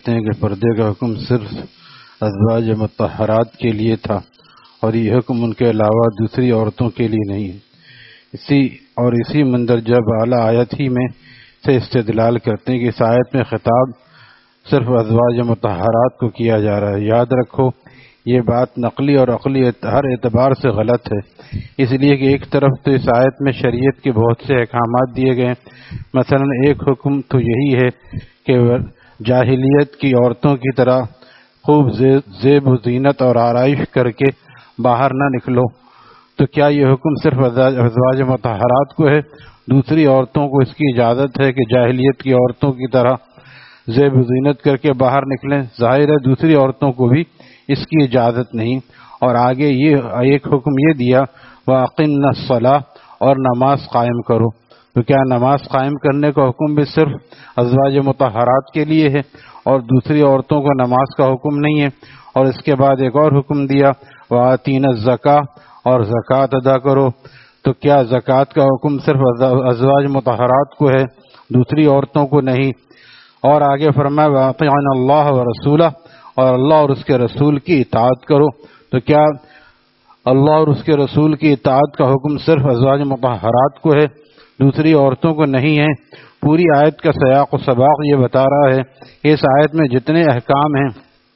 ہیں کہ پردے کا حکم صرف ازواج مطہرات کے لیے تھا اور یہ حکم ان کے علاوہ دوسری عورتوں کے لیے نہیں ہے۔ اسی مندرجہ بالا آیت ہی میں سے استدلال کرتے ہیں کہ اس آیت میں خطاب صرف ازواج مطہرات کو کیا جا رہا ہے۔ یاد رکھو یہ بات نقلی اور عقلی ہر اعتبار سے غلط ہے، اس لیے کہ ایک طرف تو اس آیت میں شریعت کے بہت سے احکامات دیے گئے، مثلا ایک حکم تو یہی ہے کہ جاہلیت کی عورتوں کی طرح خوب زیب و زینت اور آرائش کر کے باہر نہ نکلو، تو کیا یہ حکم صرف ازواج مطہرات کو ہے؟ دوسری عورتوں کو اس کی اجازت ہے کہ جاہلیت کی عورتوں کی طرح زیب و زینت کر کے باہر نکلیں؟ ظاہر ہے دوسری عورتوں کو بھی اس کی اجازت نہیں۔ اور آگے یہ ایک حکم یہ دیا وَأَقِمْنَ الصَّلَاةَ، اور نماز قائم کرو، تو کیا نماز قائم کرنے کا حکم بھی صرف ازواج مطہرات کے لیے ہے اور دوسری عورتوں کو نماز کا حکم نہیں ہے؟ اور اس کے بعد ایک اور حکم دیا وَآتِينَ الزَّكَاةَ، اور زکوٰۃ ادا کرو، تو کیا زکوٰۃ کا حکم صرف ازواج مطہرات کو ہے، دوسری عورتوں کو نہیں؟ اور آگے فرمایا وَأَطِيعُوا اللَّهَ وَرَسُولَهُ، اور اللہ اور اس کے رسول کی اطاعت کرو، تو کیا اللہ اور اس کے رسول کی اطاعت کا حکم صرف ازواج مطہرات کو ہے، دوسری عورتوں کو نہیں ہے؟ پوری آیت کا سیاق و سباق یہ بتا رہا ہے کہ اس آیت میں جتنے احکام ہیں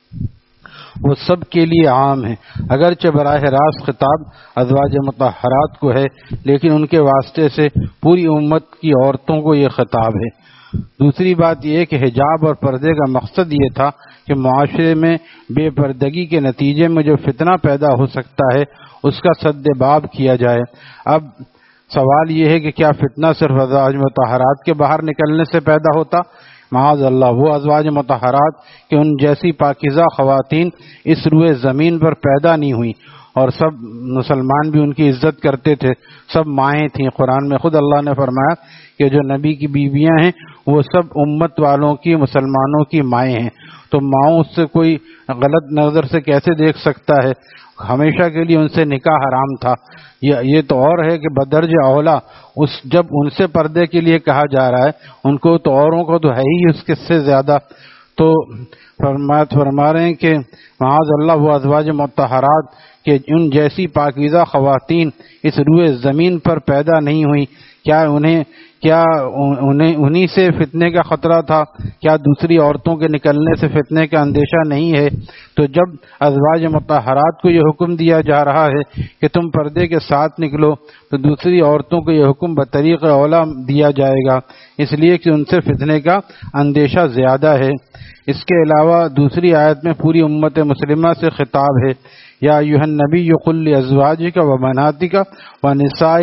وہ سب کے لیے عام ہیں، اگرچہ براہ راست خطاب ازواج مطہرات کو ہے لیکن ان کے واسطے سے پوری امت کی عورتوں کو یہ خطاب ہے۔ دوسری بات یہ کہ حجاب اور پردے کا مقصد یہ تھا کہ معاشرے میں بے پردگی کے نتیجے میں جو فتنہ پیدا ہو سکتا ہے اس کا سد باب کیا جائے۔ اب سوال یہ ہے کہ کیا فتنہ صرف ازواج مطہرات کے باہر نکلنے سے پیدا ہوتا؟ معاذ اللہ، وہ ازواج مطہرات کہ ان جیسی پاکیزہ خواتین اس روئے زمین پر پیدا نہیں ہوئی اور سب مسلمان بھی ان کی عزت کرتے تھے، سب مائیں تھیں۔ قرآن میں خود اللہ نے فرمایا کہ جو نبی کی بیویاں ہیں وہ سب امت والوں کی، مسلمانوں کی مائیں ہیں، تو ماؤں سے کوئی غلط نظر سے کیسے دیکھ سکتا ہے؟ ہمیشہ کے لیے ان سے نکاح حرام تھا۔ یہ تو اور ہے کہ بدرج اولا جب ان سے پردے کے لیے کہا جا رہا ہے، ان کو تو اوروں کو تو ہے ہی اس کے سے زیادہ، تو فرما رہے ہیں کہ معاذ اللہ وہ ازواج مطہرات کہ ان جیسی پاکیزہ خواتین اس روئے زمین پر پیدا نہیں ہوئی، کیا انہی سے فتنے کا خطرہ تھا؟ کیا دوسری عورتوں کے نکلنے سے فتنے کا اندیشہ نہیں ہے؟ تو جب ازواج مطہرات کو یہ حکم دیا جا رہا ہے کہ تم پردے کے ساتھ نکلو، تو دوسری عورتوں کو یہ حکم بطریق اولا دیا جائے گا، اس لیے کہ ان سے فتنے کا اندیشہ زیادہ ہے۔ اس کے علاوہ دوسری آیت میں پوری امت مسلمہ سے خطاب ہے، یا ایھا النبی قل لازواجک وبناتک ونساء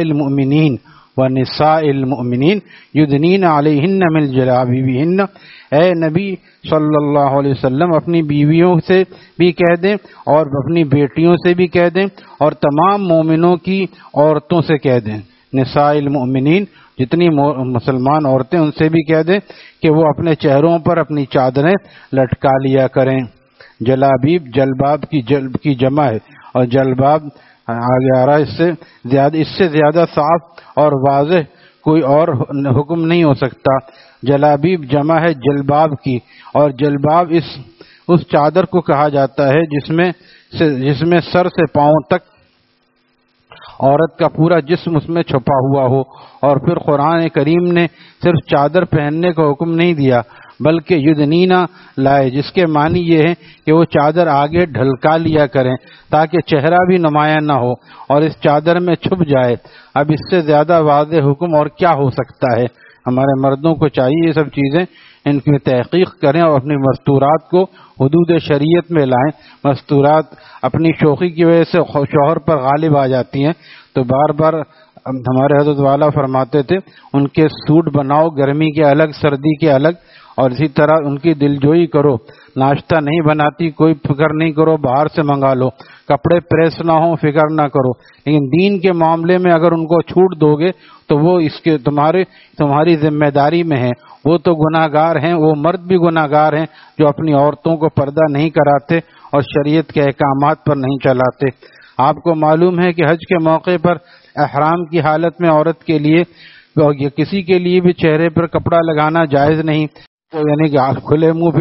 المؤمنین یدنین علیہن من جلابیبہن، اے نبی صلی اللہ علیہ وسلم اپنی بیویوں سے بھی کہہ دیں اور اپنی بیٹیوں سے بھی کہہ دیں اور تمام مومنوں کی عورتوں سے کہہ دیں، نساء المؤمنین جتنی مسلمان عورتیں ان سے بھی کہہ دیں کہ وہ اپنے چہروں پر اپنی چادریں لٹکا لیا کریں۔ جلابیب جلباب کی جمع ہے، اور جلباب آگے آ رہا ہے، اس سے زیادہ صاف اور واضح کوئی اور حکم نہیں ہو سکتا۔ جلابیب جمع ہے جلباب کی، اور جلباب اس چادر کو کہا جاتا ہے جس میں سر سے پاؤں تک عورت کا پورا جسم اس میں چھپا ہوا ہو۔ اور پھر قرآن کریم نے صرف چادر پہننے کا حکم نہیں دیا بلکہ یدنینا لائے، جس کے معنی یہ ہے کہ وہ چادر آگے ڈھلکا لیا کریں تاکہ چہرہ بھی نمایاں نہ ہو اور اس چادر میں چھپ جائے۔ اب اس سے زیادہ واضح حکم اور کیا ہو سکتا ہے؟ ہمارے مردوں کو چاہیے یہ سب چیزیں ان کی تحقیق کریں اور اپنی مستورات کو حدود شریعت میں لائیں۔ مستورات اپنی شوخی کی وجہ سے شوہر پر غالب آ جاتی ہیں، تو بار بار ہمارے حضرت والا فرماتے تھے ان کے سوٹ بناؤ، گرمی کے الگ سردی کے الگ، اور اسی طرح ان کی دلجوئی کرو۔ ناشتہ نہیں بناتی کوئی فکر نہیں کرو، باہر سے منگا لو، کپڑے پریس نہ ہوں فکر نہ کرو، لیکن دین کے معاملے میں اگر ان کو چھوٹ دو گے تو وہ اس کے تمہاری ذمہ داری میں ہے۔ وہ تو گناہ گار ہیں، وہ مرد بھی گناہ گار ہیں جو اپنی عورتوں کو پردہ نہیں کراتے اور شریعت کے احکامات پر نہیں چلاتے۔ آپ کو معلوم ہے کہ حج کے موقع پر احرام کی حالت میں عورت کے لیے کسی کے لیے بھی چہرے پر کپڑا لگانا جائز نہیں، یعنی کہ کھلے منہ پھرو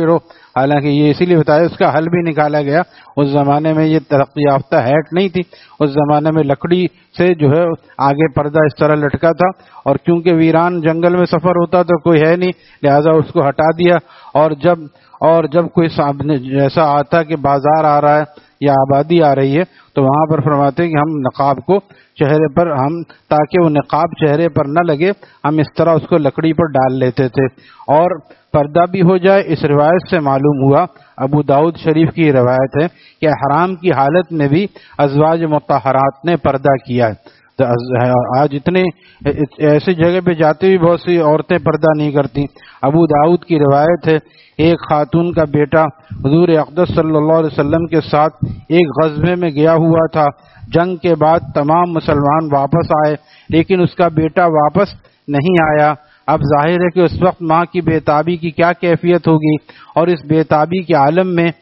حالانکہ یہ اسی لیے بتایا اس کا حل بھی نکالا گیا. اس زمانے میں یہ ترقی یافتہ ہیٹ نہیں تھی، اس زمانے میں لکڑی سے جو ہے آگے پردہ اس طرح لٹکا تھا، اور کیونکہ ویران جنگل میں سفر ہوتا تو کوئی ہے نہیں، لہذا اس کو ہٹا دیا. اور جب کوئی جیسا آتا کہ بازار آ رہا ہے یا آبادی آ رہی ہے تو وہاں پر فرماتے ہیں کہ ہم نقاب کو چہرے پر تاکہ وہ نقاب چہرے پر نہ لگے ہم اس طرح اس کو لکڑی پر ڈال لیتے تھے اور پردہ بھی ہو جائے. اس روایت سے معلوم ہوا، ابو داؤد شریف کی روایت ہے کہ احرام کی حالت میں بھی ازواج مطہرات نے پردہ کیا ہے. آج اتنے ایسی جگہ پہ جاتے بھی بہت سی عورتیں پردہ نہیں کرتی. ابو داؤد کی روایت ہے، ایک خاتون کا بیٹا حضور اقدس صلی اللہ علیہ وسلم کے ساتھ ایک غزوے میں گیا ہوا تھا. جنگ کے بعد تمام مسلمان واپس آئے لیکن اس کا بیٹا واپس نہیں آیا. اب ظاہر ہے کہ اس وقت ماں کی بے تابی کی کیا کیفیت ہوگی، اور اس بے تابی کے عالم میں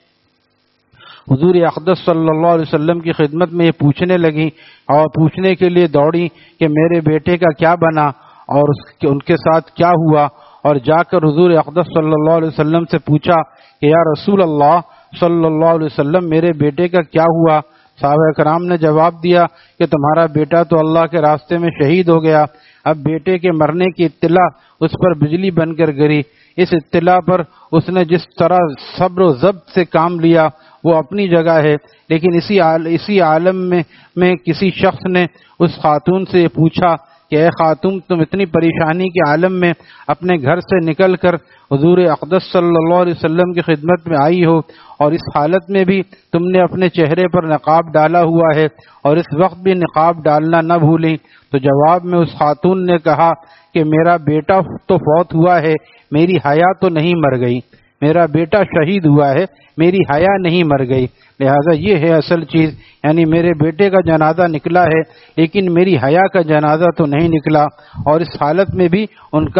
حضور اقدس صلی اللہ علیہ وسلم کی خدمت میں یہ پوچھنے لگی اور پوچھنے کے لیے دوڑی کہ میرے بیٹے کا کیا بنا اور ان کے ساتھ کیا ہوا، اور جا کر حضور اقدس صلی اللہ علیہ وسلم سے پوچھا کہ یا رسول اللہ صلی اللہ علیہ وسلم میرے بیٹے کا کیا ہوا. صحابہ کرام نے جواب دیا کہ تمہارا بیٹا تو اللہ کے راستے میں شہید ہو گیا. اب بیٹے کے مرنے کی اطلاع اس پر بجلی بن کر گری. اس اطلاع پر اس نے جس طرح صبر و ضبط سے کام لیا وہ اپنی جگہ ہے، لیکن اسی عالم میں کسی شخص نے اس خاتون سے پوچھا کہ اے خاتون، تم اتنی پریشانی کے عالم میں اپنے گھر سے نکل کر حضور اقدس صلی اللہ علیہ وسلم کی خدمت میں آئی ہو اور اس حالت میں بھی تم نے اپنے چہرے پر نقاب ڈالا ہوا ہے اور اس وقت بھی نقاب ڈالنا نہ بھولیں. تو جواب میں اس خاتون نے کہا کہ میرا بیٹا تو فوت ہوا ہے، میری حیا تو نہیں مر گئی. میرا بیٹا شہید ہوا ہے، میری حیا نہیں مر گئی. لہذا یہ ہے اصل چیز، یعنی میرے بیٹے کا جنازہ نکلا ہے لیکن میری حیا کا جنازہ تو نہیں نکلا. اور اس حالت میں بھی ان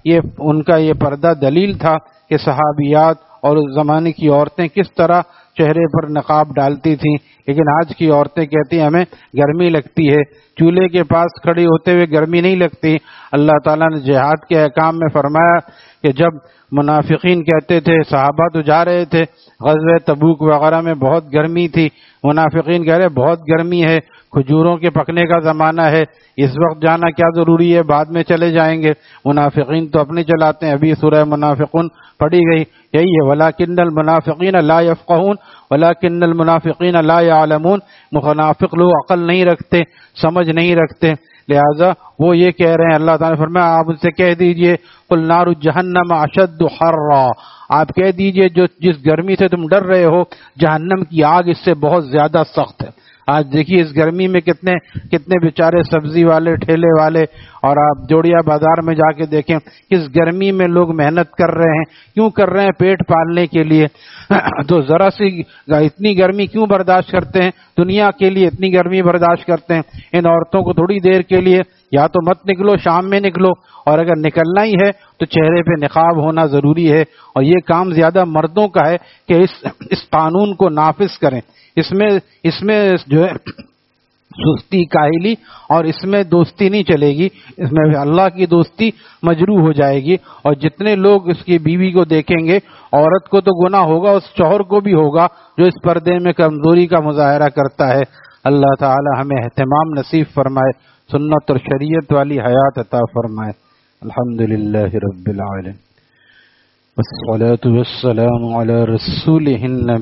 کا یہ پردہ دلیل تھا کہ صحابیات اور اس زمانے کی عورتیں کس طرح چہرے پر نقاب ڈالتی تھیں. لیکن آج کی عورتیں کہتی ہیں ہمیں گرمی لگتی ہے، چولہے کے پاس کھڑی ہوتے ہوئے گرمی نہیں لگتی. اللہ تعالیٰ نے جہاد کے احکام میں فرمایا کہ جب منافقین کہتے تھے، صحابہ تو جا رہے تھے غزوہ تبوک وغیرہ میں، بہت گرمی تھی، منافقین کہہ رہے بہت گرمی ہے، کھجوروں کے پکنے کا زمانہ ہے، اس وقت جانا کیا ضروری ہے، بعد میں چلے جائیں گے. منافقین تو اپنے چلاتے ہیں. ابھی سورہ منافقون پڑھی گئی، یہی ہے وَلَكِنَّ الْمُنَافِقِينَ لَا يَفْقَهُونَ وَلَكِنَّ الْمُنَافِقِينَ لَا يَعْلَمُونَ. منافق لوگ عقل نہیں رکھتے، سمجھ نہیں رکھتے، لہذا وہ یہ کہہ رہے ہیں. اللہ تعالیٰ نے فرمایا آپ ان سے کہہ دیجئے قُلْ نَارُ جَهَنَّمَ أَشَدُّ حَرًّا، آپ کہہ دیجئے جس گرمی سے تم ڈر رہے ہو جہنم کی آگ اس سے بہت زیادہ سخت ہے. آج دیکھیے اس گرمی میں کتنے بیچارے سبزی والے، ٹھیلے والے، اور آپ جوڑیا بازار میں جا کے دیکھیں اس گرمی میں لوگ محنت کر رہے ہیں. کیوں کر رہے ہیں؟ پیٹ پالنے کے لیے. تو ذرا سی اتنی گرمی کیوں برداشت کرتے ہیں؟ دنیا کے لیے اتنی گرمی برداشت کرتے ہیں. ان عورتوں کو تھوڑی دیر کے لیے یا تو مت نکلو، شام میں نکلو، اور اگر نکلنا ہی ہے تو چہرے پہ نقاب ہونا ضروری ہے. اور یہ کام زیادہ مردوں کا ہے کہ اس قانون کو نافذ کریں. اس میں جو ہے سستی، کاہلی اور اس میں دوستی نہیں چلے گی، اس میں اللہ کی دوستی مجروح ہو جائے گی. اور جتنے لوگ اس کی بیوی کو دیکھیں گے، عورت کو تو گناہ ہوگا، اس شوہر کو بھی ہوگا جو اس پردے میں کمزوری کا مظاہرہ کرتا ہے. اللہ تعالی ہمیں اہتمام نصیب فرمائے، سنت اور شریعت والی حیات عطا فرمائے. الحمدللہ رب العالمین والصلاة والسلام علی رسولہ النبی